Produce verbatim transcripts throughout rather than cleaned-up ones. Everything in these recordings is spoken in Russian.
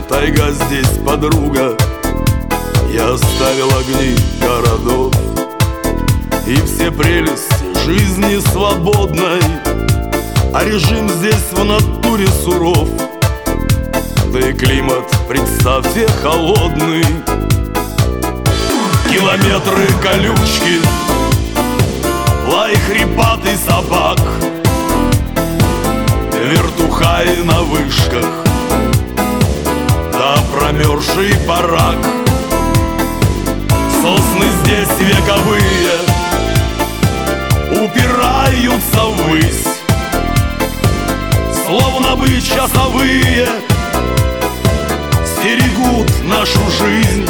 тайга здесь подруга. Я оставил огни городов и все прелести жизни свободной, а режим здесь в натуре суров. Да и климат, представьте, холодный. Километры колючки, лай хрипатый собак, вертухаи на вышках, да промерзший барак. Сосны здесь вековые упираются ввысь, словно бы часовые стерегут нашу жизнь.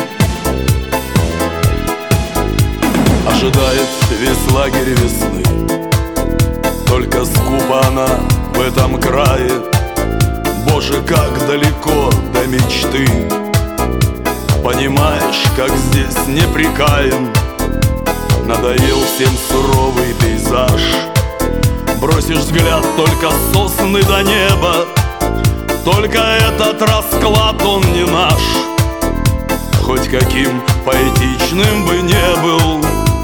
Ожидает весь лагерь весны, только скупа она в этом крае. Боже, как далеко до мечты, понимаешь, как здесь непрекаем. Надоел всем суровый пейзаж, бросишь взгляд только сосны до неба. Только этот расклад, он не наш, хоть каким поэтичным бы не был.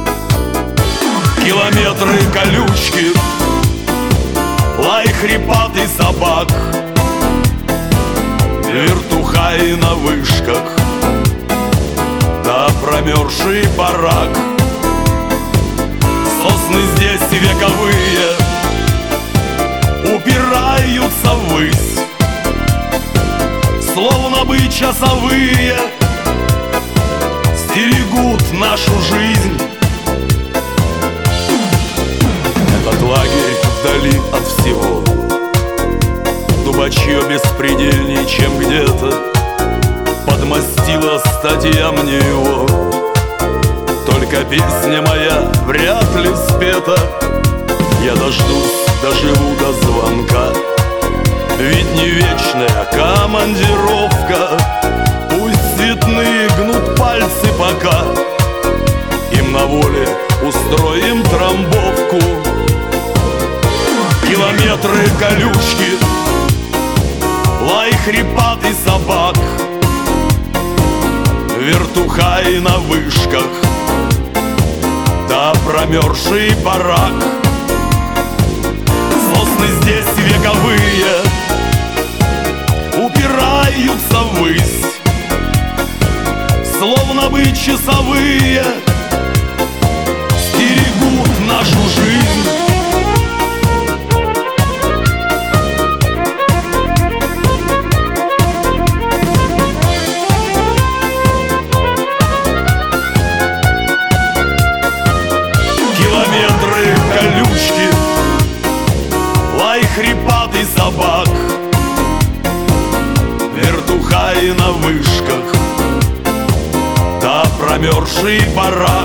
Километры колючки, лай хрипатый собак, вертухаи на вышках, да промерзший барак. Сосны здесь вековые упираются ввысь, словно бы часовые стерегут нашу жизнь. Этот лагерь вдали от всего, дубачье беспредельней, чем где-то. Подмостила статья мне его, только песня моя вряд ли спета. Я дождусь, доживу до звонка, ведь не вечная командировка. Пусть цветные гнут пальцы пока, им на воле устроим трамбовку. Километры колючки, лай хрипатый собак, вертухаи на вышках, да промерзший барак. Сосны здесь вековые упираются ввысь, словно бы часовые стерегут нашу жизнь. Километры колючки, лай хрипатый собак, вертухаи на вышках, да промерзший барак.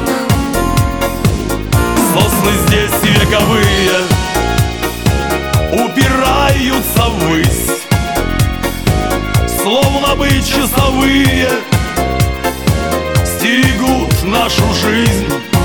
Сосны здесь вековые упираются ввысь, словно бы часовые стерегут нашу жизнь.